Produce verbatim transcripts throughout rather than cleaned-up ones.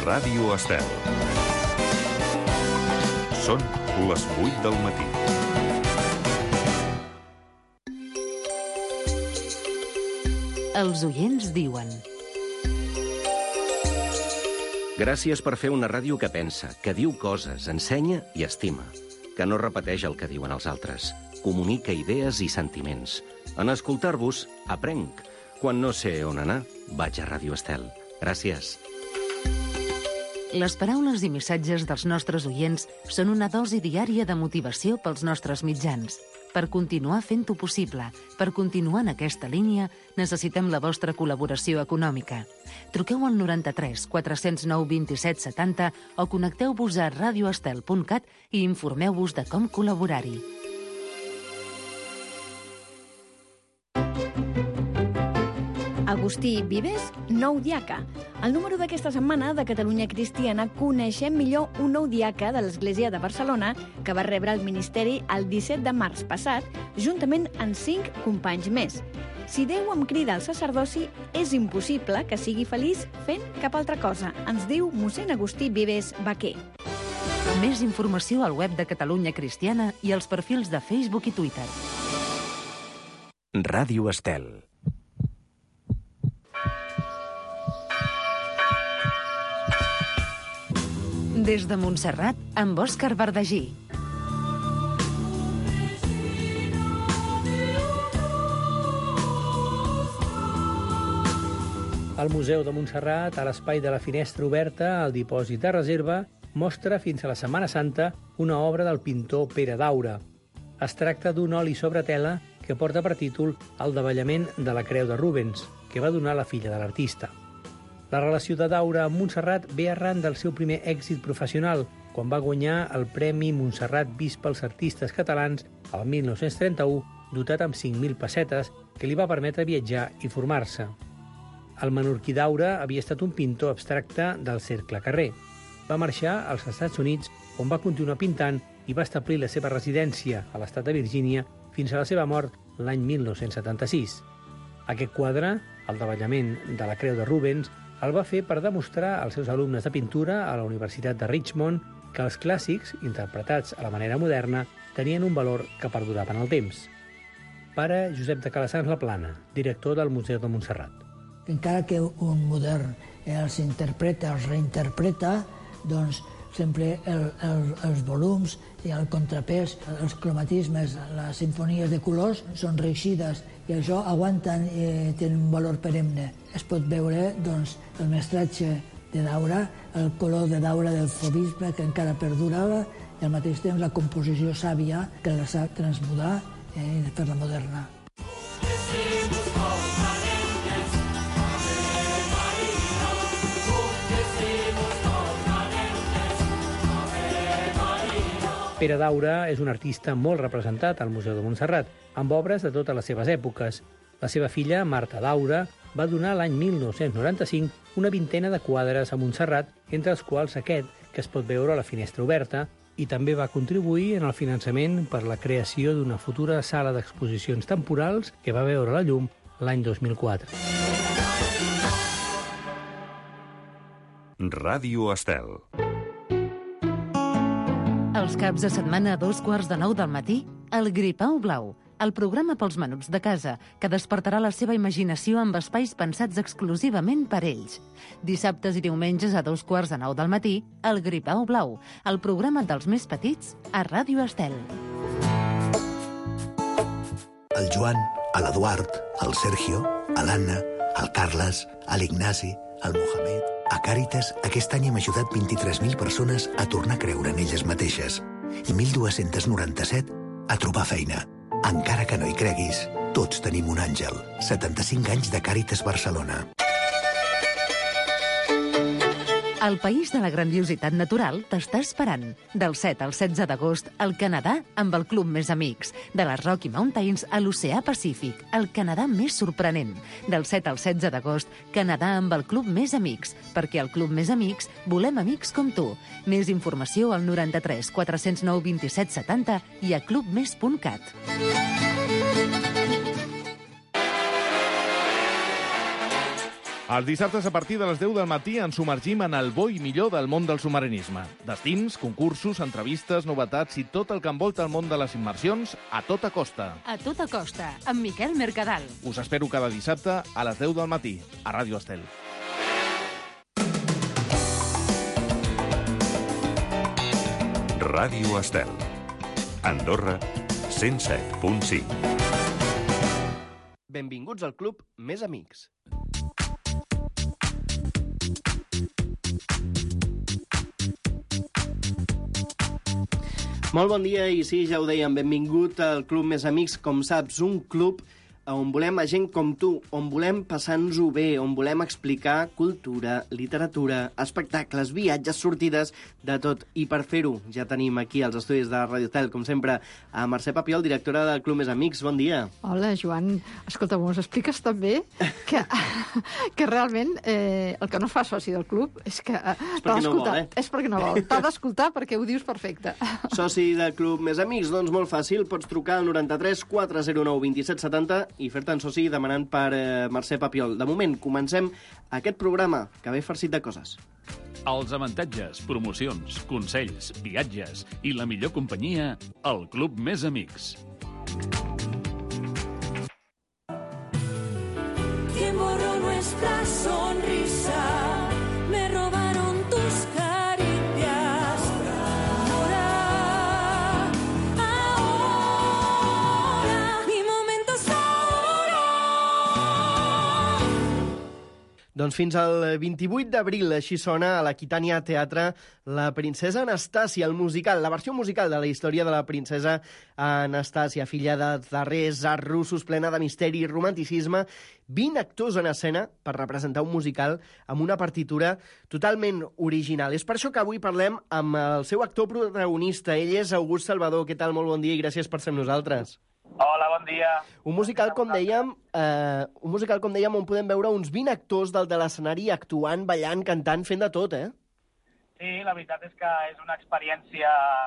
Ràdio Estel. Són les vuit del matí. Els oients diuen: gràcies per fer una ràdio que pensa, que diu coses, ensenya i estima, que no repeteix el que diuen els altres, comunica idees i sentiments. En escoltar-vos, aprenc. Quan no sé on anar, vaig a Ràdio Estel. Gràcies. Les paraules i missatges dels nostres oients són una dosi diària de motivació pels nostres mitjans. Per continuar fent-ho possible, per continuar en aquesta línia, necessitem la vostra col·laboració econòmica. Truqueu al noranta-tres quatre zero nou vint set setanta o connecteu-vos a radioestel punt cat i informeu-vos de com col·laborar-hi. Agustí Vives, nou diaca. Al número d'aquesta setmana de Catalunya Cristiana coneixem millor un nou diaca de l'Església de Barcelona que va rebre el ministeri el disset de març passat, juntament amb cinc companys més. Si Déu em crida al sacerdoci, és impossible que sigui feliç fent cap altra cosa, ens diu mossèn Agustí Vives Baquer. Més informació al web de Catalunya Cristiana i als perfils de Facebook i Twitter. Ràdio Estel. Des de Montserrat, amb Òscar Verdagí. El Museu de Montserrat, a l'espai de la Finestra Oberta, al dipòsit de reserva, mostra fins a la Setmana Santa una obra del pintor Pere Daura. Es tracta d'un oli sobre tela que porta per títol El davallament de la Creu de Rubens, que va donar la filla de l'artista. La relació de Daura amb Montserrat ve arran del seu primer èxit professional, quan va guanyar el Premi Montserrat vist pels artistes catalans el mil nou-cents trenta-u, dotat amb cinc mil pessetes, que li va permetre viatjar i formar-se. El menorquí Daura havia estat un pintor abstracte del cercle carrer. Va marxar als Estats Units, on va continuar pintant i va establir la seva residència a l'estat de Virgínia fins a la seva mort l'any mil nou-cents setanta-sis. Aquest quadre, El davallament de la Creu de Rubens, el va fer per demostrar als seus alumnes de pintura a la Universitat de Richmond que els clàssics, interpretats a la manera moderna, tenien un valor que perdurava en el temps. Pare Josep de Calassanç Laplana, director del Museu de Montserrat. Encara que un modern els interpreta, els reinterpreta, doncs sempre el, el, els volums i el contrapès, els cromatismes, les sinfonies de colors són reeixides i això aguanten i tenen un valor perenne. Es pot veure doncs, el mestratge de Daura, el color de Daura del fauvisme que encara perdurava i al mateix temps la composició sàvia que la sap transmudar eh, per la moderna. Pere Daura és un artista molt representat al Museu de Montserrat, amb obres de totes les seves èpoques. La seva filla, Marta Daura, va donar l'any mil nou-cents noranta-cinc una vintena de quadres a Montserrat, entre els quals aquest, que es pot veure a la Finestra Oberta, i també va contribuir en el finançament per la creació d'una futura sala d'exposicions temporals que va veure la llum l'any dos mil quatre. Ràdio Estel. Els caps de setmana a dos quarts de nou del matí, el Gripau Blau, el programa pels menuts de casa, que despertarà la seva imaginació amb espais pensats exclusivament per ells. Dissabtes i diumenges a dos quarts de nou del matí, el Gripau Blau, el programa dels més petits a Ràdio Estel. El Joan, l'Eduard, el Sergio, l'Anna, el Carles, l'Ignasi, el Mohamed... A Càritas, aquest any hem ajudat vint-i-tres mil persones a tornar a creure en elles mateixes i mil dos-cents noranta-set a trobar feina. Encara que no hi creguis, tots tenim un àngel. setanta-cinc anys de Càritas Barcelona. El país de la grandiositat natural t'està esperant. Del set al setze d'agost, al Canadà amb el Club Més Amics. De les Rocky Mountains a l'Oceà Pacífic, el Canadà més sorprenent. Del set al setze d'agost, Canadà amb el Club Més Amics. Perquè al Club Més Amics volem amics com tu. Més informació al noranta-tres quatre zero nou vint set setanta i a club més punt cat. Els dissabtes a partir de les deu del matí ens submergim en el bo i millor del món del submarinisme. Destins, concursos, entrevistes, novetats i tot el que envolta el món de les immersions a tota costa. A tota costa, amb Miquel Mercadal. Us espero cada dissabte a les deu del matí, a Ràdio Estel. Ràdio Estel. Andorra, cent set punt cinc. Benvinguts al club Més Amics. Molt bon dia i sí, ja ho dèiem, benvingut al Club Més Amics. Com saps, un club on volem a gent com tu, on volem passar-nos-ho bé, on volem explicar cultura, literatura, espectacles, viatges, sortides, de tot. I per fer-ho ja tenim aquí als estudis de Radio Estel, com sempre, a Mercè Papiol, directora del Club Més Amics. Bon dia. Hola, Joan. Escolta, m'ho expliques també que, que realment eh, el que no fa soci del club és que eh, és perquè no vol, eh? És perquè no vol. T'ha d'escoltar perquè ho dius perfecte. Soci del Club Més Amics, doncs molt fàcil. Pots trucar al noranta-tres quatre zero nou vint set setanta i fer-te'n soci demanant per eh, Mercè Papiol. De moment, comencem aquest programa que ve farcit de coses. Els avantatges, promocions, consells, viatges i la millor companyia al Club Més Amics. Que borró nuestra sonrisa, me robaron tus caricias. Ahora, ahora, mi momento es ahora. Doncs fins al vint-i-vuit d'abril, així sona a l'Aquitània Teatre La princesa Anastàsia, el musical, la versió musical de la història de la princesa Anastàsia, filla de darrers arts russos, plena de misteri i romanticisme. vint actors en escena per representar un musical amb una partitura totalment original. És per això que avui parlem amb el seu actor protagonista. Ell és August Salvador. Què tal? Molt bon dia i gràcies per ser amb nosaltres. Hola, bon dia. Un musical, com dèiem, eh, un musical, com dèiem, on podem veure uns vint actors del de l'escenari actuant, ballant, cantant, fent de tot, eh? Sí, la veritat és que és una experiència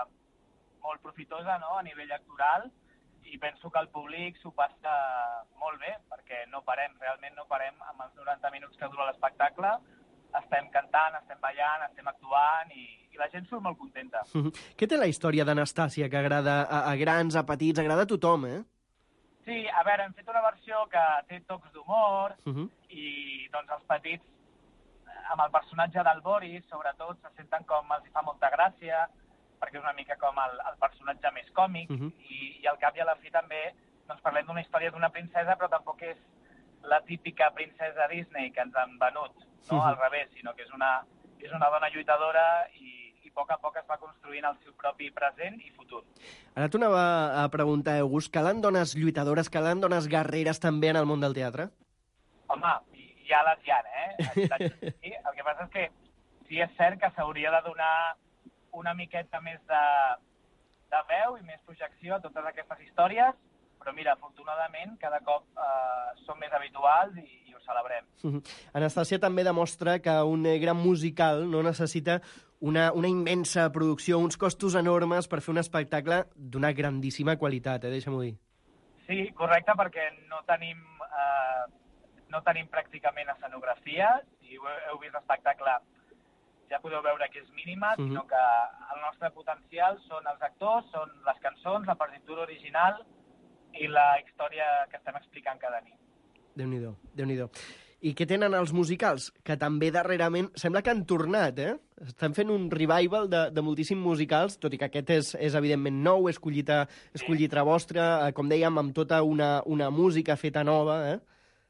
molt profitosa, no?, a nivell actoral, i penso que el públic s'ho passa molt bé, perquè no parem, realment no parem amb els noranta minuts que dura l'espectacle. Estem cantant, estem ballant, estem actuant i, i la gent surt molt contenta. Què té la història d'Anastàsia que agrada a, a grans, a petits, agrada a tothom, eh? Sí, a veure, hem fet una versió que té tocs d'humor Uh -huh. i doncs els petits, amb el personatge del Boris, sobretot, se senten com els hi fa molta gràcia, perquè és una mica com el, el personatge més còmic, Uh -huh. i, i al cap i a la fi també doncs parlem d'una història d'una princesa, però tampoc és la típica princesa Disney que ens han venut, no? Uh-huh. Al revés, sinó que és una, és una dona lluitadora i, i a poc a poc es va construint el seu propi present i futur. Ara t'ho anava a preguntar, August, calen dones lluitadores, calen dones guerreres també en el món del teatre? Home, ja les hi ha, eh? Sí. El que passa és que sí és cert que s'hauria de donar una miqueta més de, de veu i més projecció a totes aquestes històries, però mira, afortunadament, cada cop eh, són més habituals i, i ho celebrem. Anastàsia també demostra que un gran musical no necessita una, una immensa producció, uns costos enormes per fer un espectacle d'una grandíssima qualitat, eh? Deixa'm-ho dir. Sí, correcte, perquè no tenim, eh, no tenim pràcticament escenografia. Si heu, heu vist l'espectacle ja podeu veure que és mínima, uh-huh. sinó que el nostre potencial són els actors, són les cançons, la partitura original i la història que estem explicant cada nit. Déu-n'hi-do, Déu-n'hi-do. I què tenen els musicals? Que també darrerament sembla que han tornat, eh? Estan fent un revival de, de moltíssims musicals, tot i que aquest és, és evidentment nou, és collit a, és collit a vostra, eh, com dèiem, amb tota una, una música feta nova, eh?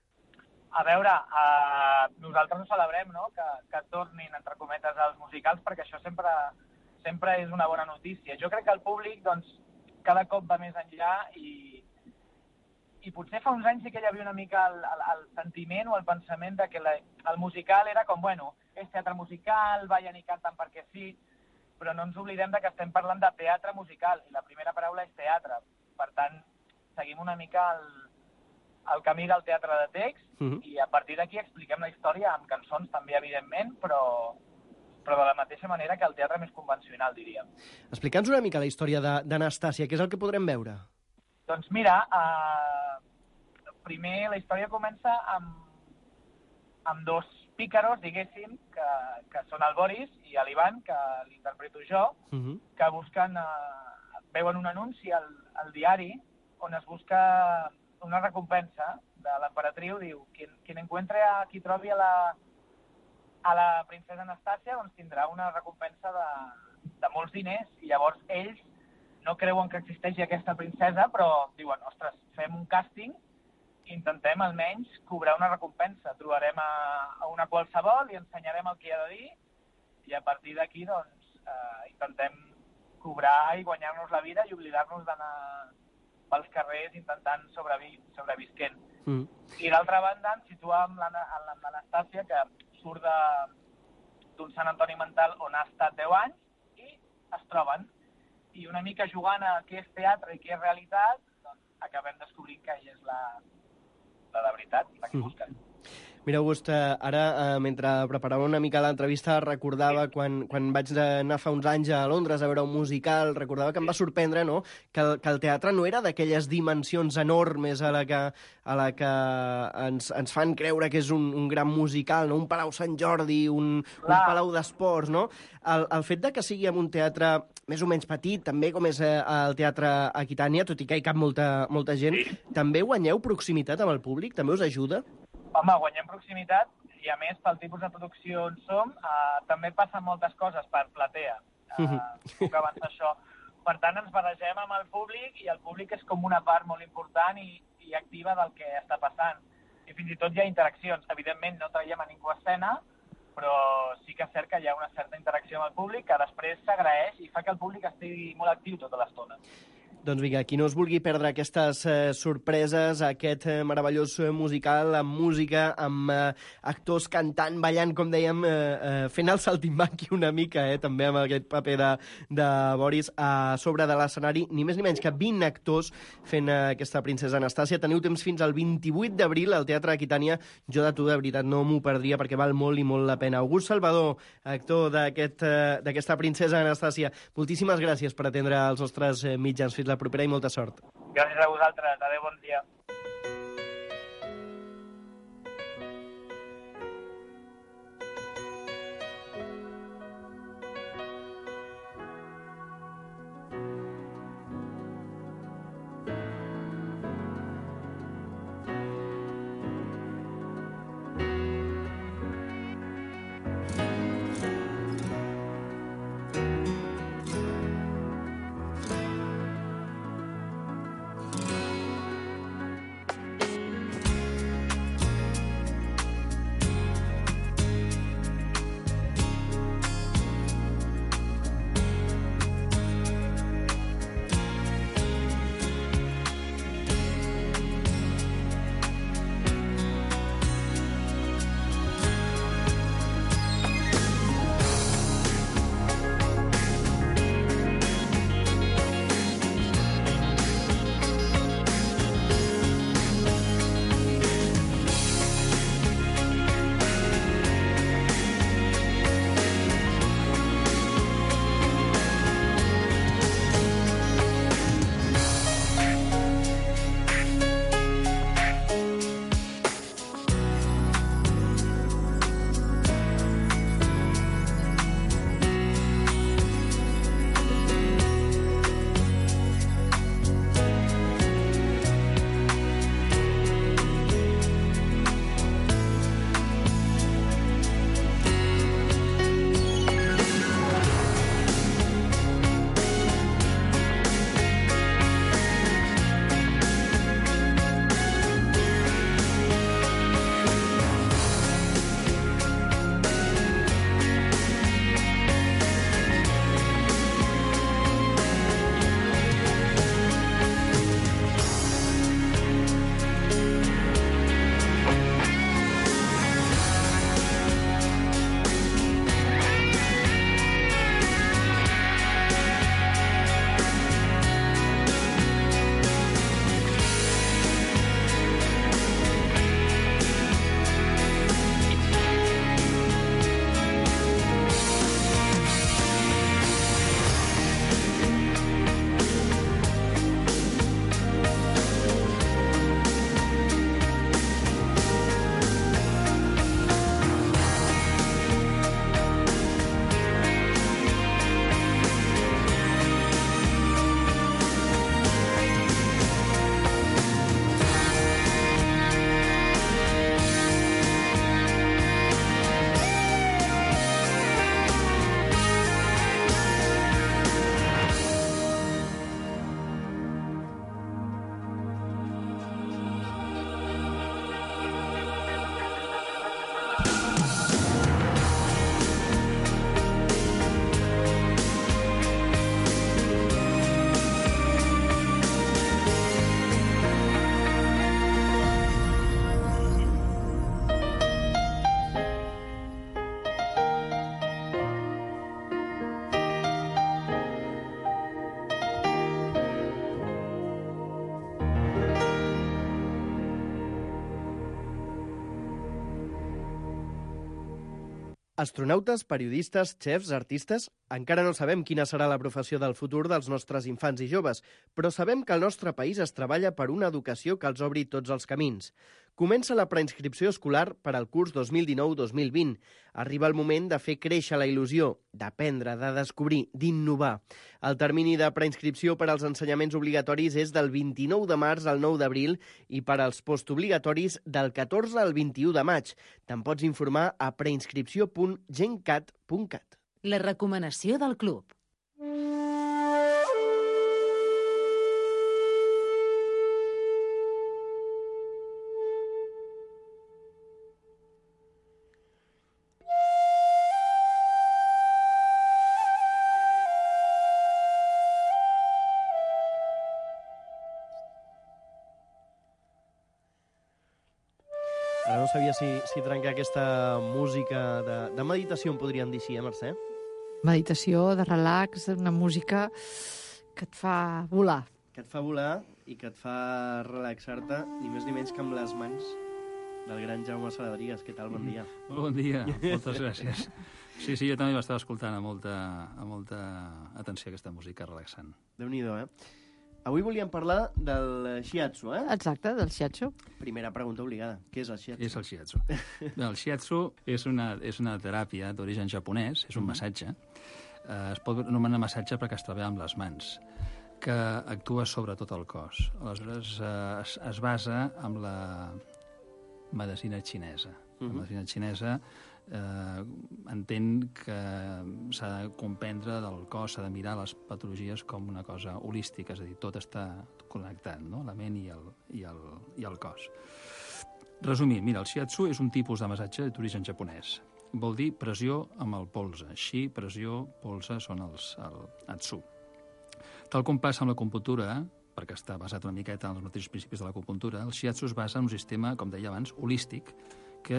A veure, eh, nosaltres ho celebrem, no?, que, que tornin, entre cometes, els musicals, perquè això sempre, sempre és una bona notícia. Jo crec que el públic, doncs, cada cop va més enllà i, i potser fa uns anys sí que hi havia una mica el, el, el sentiment o el pensament de que la, el musical era com, bueno, és teatre musical, ballen i canten perquè sí, però no ens oblidem de que estem parlant de teatre musical i la primera paraula és teatre. Per tant, seguim una mica el, el camí del teatre de text uh-huh. i a partir d'aquí expliquem la història amb cançons també, evidentment, però, però de la mateixa manera que el teatre més convencional, diríem. Explica'ns una mica la història d'Anastàsia, què és el que podrem veure? Doncs mira, eh, primer la història comença amb, amb dos pícaros, diguéssim, que, que són el Boris i l'Ivan, que l'interpreto jo, Uh-huh. que busquen, eh, veuen un anunci al, al diari on es busca una recompensa de l'emperatriu, diu, qui, qui encuentre a qui trobi a la, a la princesa Anastàcia, doncs tindrà una recompensa de, de molts diners, i llavors ells no creuen que existeixi aquesta princesa, però diuen, ostres, fem un càsting i intentem almenys cobrar una recompensa. Trobarem a, a una qualsevol i ensenyarem el que ha de dir, i a partir d'aquí, doncs, eh, intentem cobrar i guanyar-nos la vida i oblidar-nos d'anar pels carrers intentant sobrevi sobrevisquent. Mm. I d'altra banda ens situem en l'Anastàcia, que surt d'un Sant Antoni mental on ha estat deu anys, i es troben. I una mica jugant a què és teatre i què és realitat, doncs acabem descobrint que ella és la, la de veritat, la que busquen. Mira, August, ara, eh, mentre preparava una mica l'entrevista, recordava quan, quan vaig anar fa uns anys a Londres a veure un musical, recordava que em va sorprendre, no?, que el, que el teatre no era d'aquelles dimensions enormes a la que, a la que ens, ens fan creure que és un, un gran musical, no?, un Palau Sant Jordi, un, un Palau d'Esports, no? El, el fet de que sigui en un teatre més o menys petit, també com és el Teatre Aquitània, tot i que hi cap molta, molta gent, també guanyeu proximitat amb el públic? També us ajuda? Home, guanyem proximitat i, a més, pel tipus de producció on som, eh, també passen moltes coses per platea. Eh, puc avançar això. Per tant, ens barregem amb el públic i el públic és com una part molt important i, i activa del que està passant. I fins i tot hi ha interaccions. Evidentment, no traiem a ningú a escena, però sí que és cert que hi ha una certa interacció amb el públic que després s'agraeix i fa que el públic estigui molt actiu tota l'estona. Doncs vinga, qui no es vulgui perdre aquestes eh, sorpreses, aquest eh, meravellós eh, musical amb música, amb eh, actors cantant, ballant, com dèiem, eh, eh, fent el saltimbanqui una mica, eh, també amb aquest paper de, de Boris a sobre de l'escenari, ni més ni menys que vint actors fent eh, aquesta princesa Anastàcia. Teniu temps fins al vint-i-vuit d'abril al Teatre Aquitània. Jo de tu, de veritat, no m'ho perdria perquè val molt i molt la pena. August Salvador, actor d'aquesta aquest, eh, princesa Anastàcia, moltíssimes gràcies per atendre els nostres eh, mitjans. Fins la propera i molta sort. Gràcies a vosaltres. Adéu, bon dia. Astronautes, periodistes, xefs, artistes... Encara no sabem quina serà la professió del futur dels nostres infants i joves, però sabem que al nostre país es treballa per una educació que els obri tots els camins. Comença la preinscripció escolar per al curs dos mil dinou dos mil vint. Arriba el moment de fer créixer la il·lusió, d'aprendre, de descobrir, d'innovar. El termini de preinscripció per als ensenyaments obligatoris és del vint-i-nou de març al nou d'abril i per als postobligatoris del catorze al vint-i-u de maig. Te'n pots informar a preinscripció punt gencat punt cat. La recomanació del club. Ara no sabia si, si trencar aquesta música de, de meditació, en podríem dir així, eh, Mercè? Meditació, de relax, una música que et fa volar. Que et fa volar i que et fa relaxar-te, ni més ni menys que amb les mans del gran Jaume Saladrigas. Què tal? Bon dia. Molt bon dia, moltes gràcies. Sí, sí, jo també l'estava escoltant amb molta, amb molta atenció aquesta música relaxant. Déu-n'hi-do, eh? Avui volíem parlar del shiatsu, eh? Exacte, del shiatsu. Primera pregunta obligada. Què és el shiatsu? És el shiatsu. Bé, el shiatsu és una, és una teràpia d'origen japonès, és un massatge. Eh, es pot anomenar massatge perquè es treballa amb les mans, que actua sobre tot el cos. Aleshores, eh, es, es basa en la medicina xinesa. La medicina xinesa eh, entén que s'ha de comprendre del cos, s'ha de mirar les patologies com una cosa holística, és a dir, tot està connectat, no? La ment i el, i el, i el cos. Resumint, mira, el shiatsu és un tipus de massatge d'origen japonès. Vol dir pressió amb el polze. Shi, pressió, polze, són els, el atsu. Tal com passa amb l'acupuntura, perquè està basat una miqueta en els mateixos principis de l'acupuntura, el shiatsu es basa en un sistema, com deia abans, holístic, que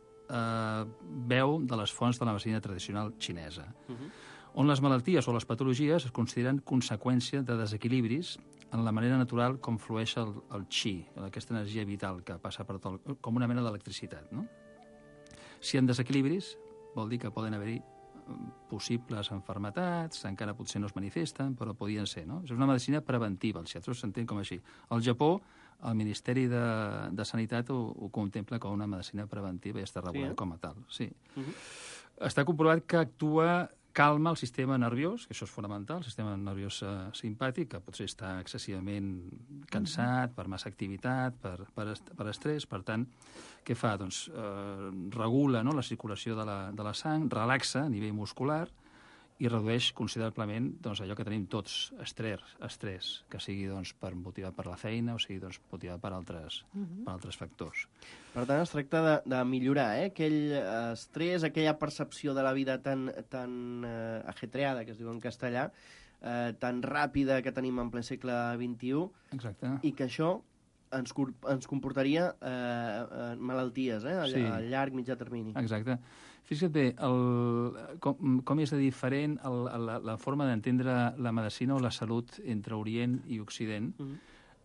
eh, veu de les fonts de la medicina tradicional xinesa, uh-huh. on les malalties o les patologies es consideren conseqüència de desequilibris en la manera natural com flueix el, el chi, aquesta energia vital que passa per tot, el, com una mena d'electricitat, no? Si hi ha desequilibris, vol dir que poden haver-hi possibles enfermetats, encara potser no es manifesten, però podien ser, no? És una medicina preventiva, el shiatsu s'entén com així. Al Japó, el Ministeri de, de Sanitat ho, ho contempla com una medicina preventiva i està regulat sí, eh? com a tal. Sí. Uh-huh. Està comprovat que actua, calma el sistema nerviós, que això és fonamental, el sistema nerviós eh, simpàtic, que potser està excessivament cansat per massa activitat, per, per, est per estrès, per tant, què fa? Doncs eh, regula, no?, la circulació de la, de la sang, relaxa a nivell muscular i redueix considerablement doncs, allò que tenim tots, estrès, estrès que sigui doncs, per motivat per la feina o sigui doncs, motivat per altres, uh-huh. per altres factors. Per tant, es tracta de, de millorar eh? aquell estrès, aquella percepció de la vida tan, tan eh, ajetreada, que es diu en castellà, eh, tan ràpida que tenim en ple segle vint-i-u. Exacte. I que això ens, ens comportaria eh, malalties eh? a, sí. a llarg, mitjà termini. Exacte. Fixa't bé, el, com, com és de diferent el, la, la forma d'entendre la medicina o la salut entre Orient i Occident. Uh-huh.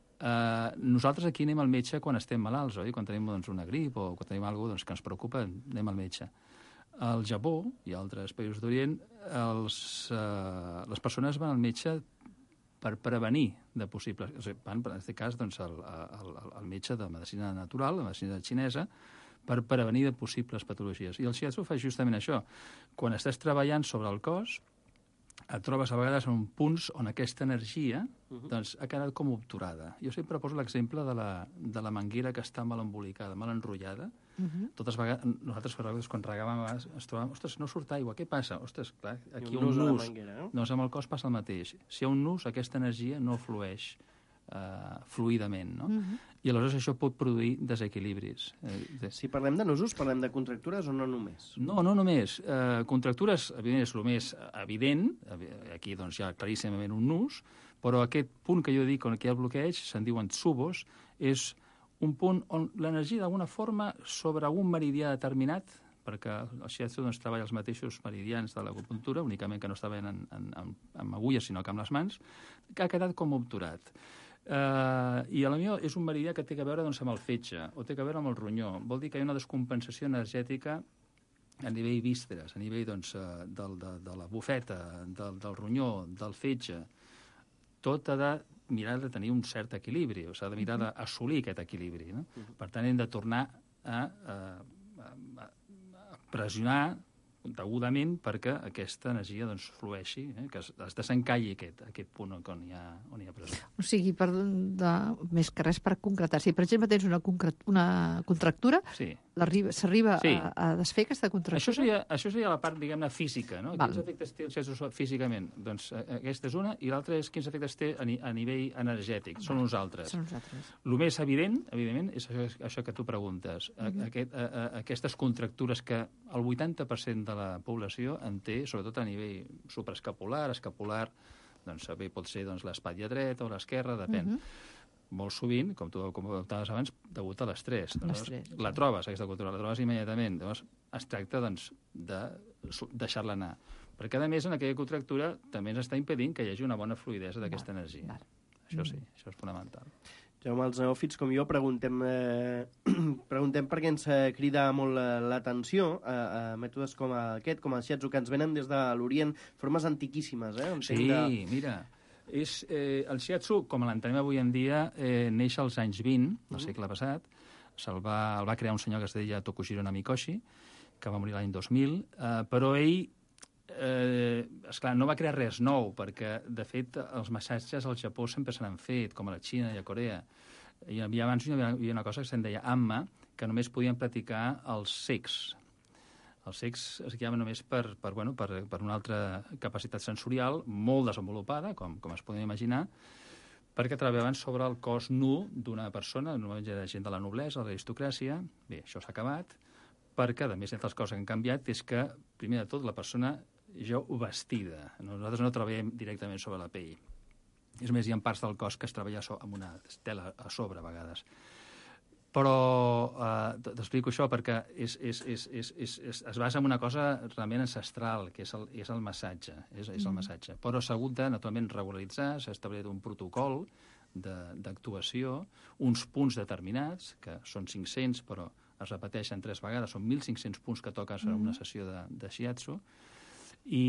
Uh, nosaltres aquí anem al metge quan estem malalts, oi? Quan tenim doncs, una grip o quan tenim alguna cosa doncs, que ens preocupa, anem al metge. Al Japó i altres països d'Orient, els, uh, les persones van al metge per prevenir de possibles... O sigui, van, en aquest cas, doncs, el, el, el metge de medicina natural, la medicina xinesa, per prevenir de possibles patologies. I el shiatsu fa justament això. Quan estàs treballant sobre el cos, et trobes a vegades en punts on aquesta energia uh-huh. doncs, ha quedat com obturada. Jo sempre poso l'exemple de, la, de la manguera que està mal embolicada, mal enrotllada. Uh-huh. Totes vegades, nosaltres vegades, quan regàvem, es trobàvem, ostres, no surt aigua, què passa? Ostres, clar, aquí hi ha un, un nus. Manguera, no? Doncs amb el cos passa el mateix. Si hi ha un nus, aquesta energia no flueix Uh, fluidament, no? Uh-huh. I aleshores això pot produir desequilibris. Eh, si parlem de nusos, parlem de contractures o no només? No, no només. Uh, contractures, evidentment, és el més evident. Aquí doncs, hi ha claríssimament un nus, però aquest punt que jo dic on hi ha el bloqueig, se'n diuen tsubos, és un punt on l'energia d'alguna forma sobre un meridià determinat, perquè el shiatsu doncs, treballa els mateixos meridians de l'acupuntura, únicament que no està ben en, en, en, amb agulles, sinó que amb les mans, que ha quedat com obturat. Uh, I a la millor és un meridià que té a veure doncs, amb el fetge o té a veure amb el ronyó. Vol dir que hi ha una descompensació energètica a nivell vísceres, a nivell doncs, eh, del, de, de la bufeta, del, del ronyó, del fetge, tot ha de mirar de tenir un cert equilibri, o s'ha de mirar d'assolir aquest equilibri. No? Per tant, hem de tornar a, a, a, a pressionar degudament perquè aquesta energia doncs, flueixi, eh? que es, es desencalli aquest, aquest punt on hi ha, on hi ha pressió. O sigui, per, de, més que res per concretar. Si, per exemple, tens una, una contractura, sí. s'arriba sí. a, a desfer aquesta contractura? Això seria, això seria la part, diguem-ne, física. No? Val. Quins efectes té el xatxo físicament? Doncs aquesta és una, i l'altra és quins efectes té a, ni, a nivell energètic. Val. Són uns altres. Són uns altres. El més evident, evidentment, és això, això que tu preguntes. A, Mm-hmm. aquest, a, a, aquestes contractures que el vuitanta per cent de la població en té, sobretot a nivell supraescapular, escapular, doncs bé pot ser doncs, l'espatlla dreta o l'esquerra, depèn. Mm-hmm. Molt sovint, com tu comentaves abans, degut a l'estrès. L'estrès. La trobes, aquesta cultura, la trobes immediatament. Llavors, es tracta doncs, de deixar-la anar. Perquè, a més, en aquella contractura també ens està impedint que hi hagi una bona fluïdesa d'aquesta energia. Val. Això sí, això és fonamental. Jaume, els neòfits com jo preguntem, eh, preguntem perquè ens crida molt l'atenció a, a mètodes com aquest, com el shiatsu, que ens venen des de l'Orient, formes antiquíssimes, eh? Sí, de... mira, és, eh, el shiatsu, com l'entenem avui en dia, eh, neix als anys vint, del segle passat. Se'l va, el va crear un senyor que es deia Tokushiro Namikoshi, que va morir l'any dos mil, eh, però ell Eh, esclar, no va crear res nou, perquè, de fet, els massatges al Japó sempre se n'han fet, com a la Xina i a Corea. Hi havia abans hi havia una cosa que se'n deia amma, que només podien practicar els cecs. Els cecs es guiaven només per, per, bueno, per, per una altra capacitat sensorial molt desenvolupada, com, com es poden imaginar, perquè treballaven sobre el cos nu d'una persona, normalment era gent de la noblesa, de l'aristocràcia. Bé, això s'ha acabat, perquè, a més, entre les coses que han canviat és que, primer de tot, la persona ja vestida. Nosaltres no treballem directament sobre la pell. És més, hi ha parts del cos que es treballa so amb una tela a sobre, a vegades. Però eh, t'explico això perquè és, és, és, és, és, és, es basa en una cosa realment ancestral, que és el, és el massatge. És, és el massatge. Però s'ha hagut de, naturalment, regularitzar, s'ha establert un protocol d'actuació, uns punts determinats, que són cinc-cents, però es repeteixen tres vegades, són mil cinc-cents punts que toques en una sessió de, de shiatsu, i,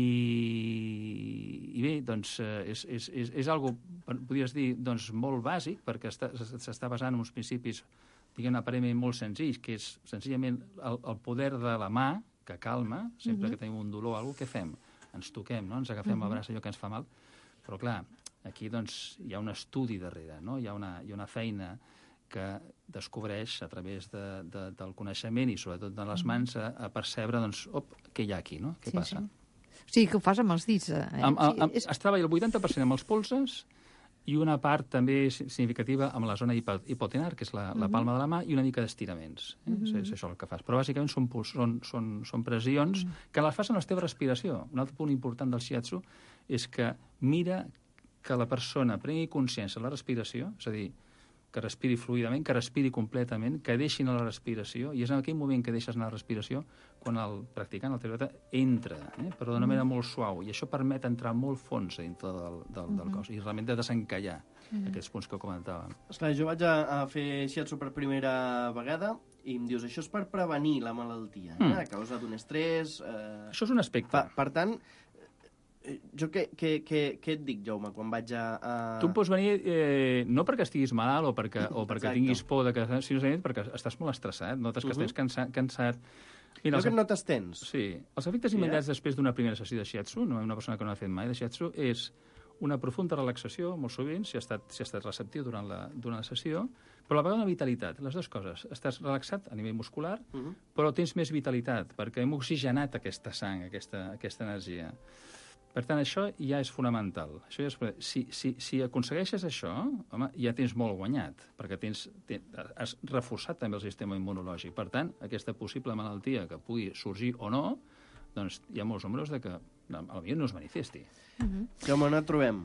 i bé, doncs, és, és, és, és algo, podries dir, doncs, molt bàsic, perquè s'està basant en uns principis, diguem, aparentment molt senzills, que és senzillament el, el poder de la mà, que calma, sempre Mhm. que tenim un dolor o alguna cosa, què fem? Ens toquem, no? Ens agafem Mhm. el braç, allò que ens fa mal, però clar, aquí doncs hi ha un estudi darrere, no? Hi ha una, hi ha una feina que descobreix a través de, de, del coneixement i sobretot de les mans a, a percebre, doncs, op, què hi ha aquí, no? Què Sí, passa? sí. O sigui, que ho fas amb els dits. Eh? Amb, Sí, amb, és... Es treballa el vuitanta per cent amb els polzes i una part també significativa amb la zona hipo hipotenar, que és la, la Mhm. palma de la mà, i una mica d'estiraments. Eh? Mhm. és, és això el que fas. Però bàsicament són, puls, són, són, són pressions que les fas en la teva respiració. Un altre punt important del shiatsu és que mira que la persona prengui consciència de la respiració, és a dir, que respiri fluidament, que respiri completament, que deixin la respiració, i és en aquell moment que deixes anar la respiració quan el practicant, el terapeuta, entra, eh? però d'una manera molt suau, i això permet entrar molt fons dintre del, del, del cos, i realment de desencallar Mhm. aquests punts que comentàvem. Esclar, jo vaig a, a fer shiatsu per primera vegada i em dius, això és per prevenir la malaltia, Mm. eh? A causa d'un estrès... Eh... Això és un aspecte. Per, per tant, eh, jo què, què, què, què et dic, Jaume, quan vaig a... a... Tu em pots venir eh, no perquè estiguis malalt o perquè, o perquè Exacte. tinguis por, de que, sinó perquè estàs molt estressat, notes que Mhm. estàs cansat. cansat. Mira, els que et notes tens. Sí. Els efectes Sí, immediats eh? després d'una primera sessió de shiatsu, no una persona que no ha fet mai de shiatsu, és una profunda relaxació, molt sovint, si ha estat, si ha estat receptiu durant la, durant la sessió, però a la vegada una vitalitat, les dues coses. Estàs relaxat a nivell muscular, Mhm. però tens més vitalitat, perquè hem oxigenat aquesta sang, aquesta, aquesta energia. Per tant, això ja és fonamental. Això ja és... Si, si, si aconsegueixes això, home, ja tens molt guanyat, perquè tens, tens, has reforçat també el sistema immunològic. Per tant, aquesta possible malaltia que pugui sorgir o no, doncs hi ha molts números de que potser no es manifesti. Mhm. Jaume, on et trobem?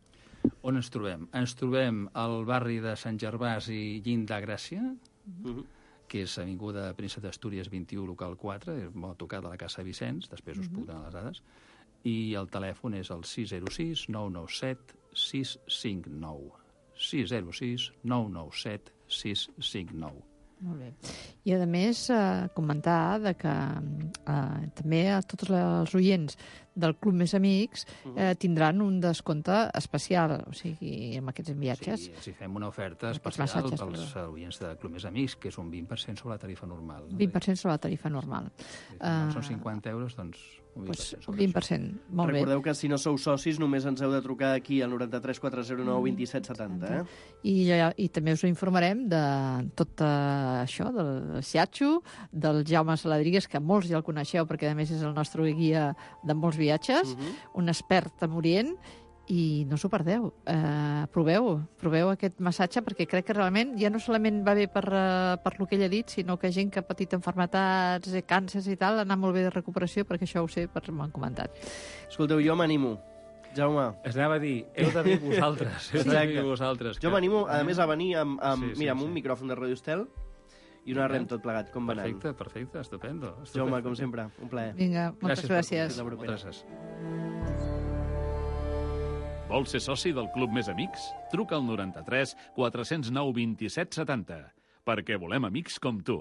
On ens trobem? Ens trobem al barri de Sant Gervàs i Llind de Gràcia, Mhm. que és Avinguda Príncep d'Astúries vint-i-u, local quatre, és molt tocat a la Casa Vicenç, després us puc donar les dades, i el telèfon és el sis zero sis nou nou set sis cinc nou. sis zero sis nou nou set sis cinc nou. Molt bé. I, a més, eh, comentar de que eh, també a tots els oients del Club Més Amics eh, tindran un descompte especial, o sigui, amb aquests viatges. Sí, si fem una oferta especial massatges, pels perdó. oients del Club Més Amics, que és un vint per cent sobre la tarifa normal. vint per cent sobre la tarifa normal. Si no són cinquanta euros, doncs un vint per cent. Pues, un vint per cent, molt bé. Recordeu que si no sou socis només ens heu de trucar aquí al noranta-tres quatre zero nou vint set setanta. Eh? I, I també us informarem de tot uh, això, del Siatxo, del Jaume Saladrigues, que molts ja el coneixeu perquè a més és el nostre guia de molts viatges, uh-huh. un expert en Orient, i no s'ho perdeu. Uh, proveu, proveu aquest massatge, perquè crec que realment ja no solament va bé per, uh, per lo que ell ha dit, sinó que gent que ha patit malalties, càncers i tal, anar molt bé de recuperació, perquè això ho sé, perquè m'ho han comentat. Escolteu, jo m'animo. Jaume. Es anava a dir, heu de dir vosaltres. Heu de dir vosaltres. Jo m'animo, a més, a venir amb, amb, Sí, sí, mira, amb sí. un micròfon de Radio Estel i un arrem tot plegat, com va anant. Perfecte, perfecte, estupendo. Jaume, com sempre, un plaer. Vinga, moltes gràcies. Fins la propera. Moltes gràcies. Vols ser soci del Club Més Amics? Truca al noranta-tres quatre zero nou vint set setanta, perquè volem amics com tu.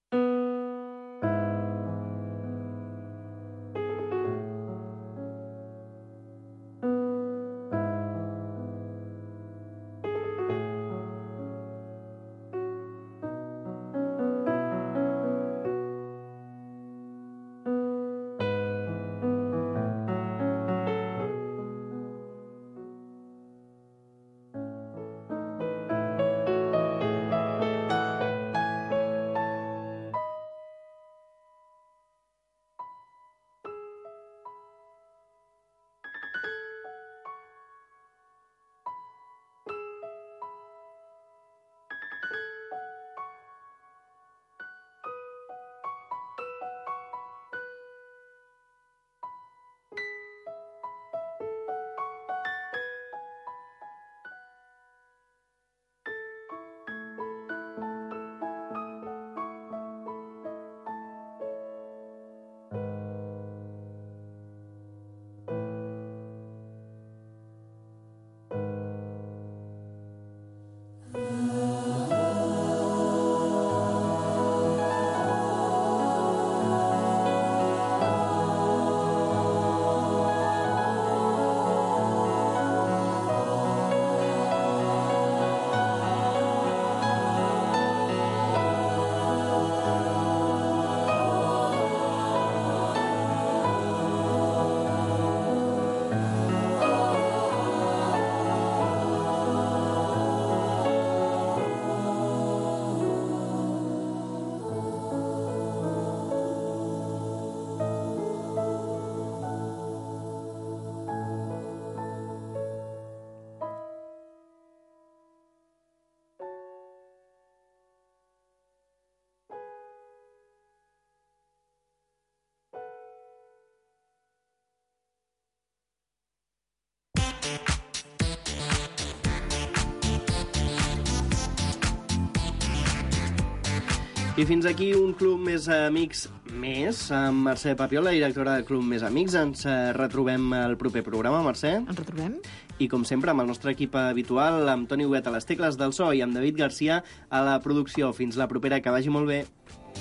I fins aquí un Club Més Amics més, amb Mercè Papiol, la directora del Club Més Amics. Ens eh, retrobem al proper programa, Mercè. Ens retrobem. I com sempre, amb el nostre equip habitual, amb Toni Huguet a les tecles del so i amb David Garcia a la producció. Fins la propera, que vagi molt bé.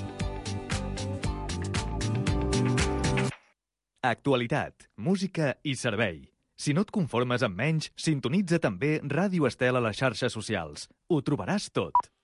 Actualitat, música i servei. Si no et conformes amb menys, sintonitza també Ràdio Estel a les xarxes socials. Ho trobaràs tot.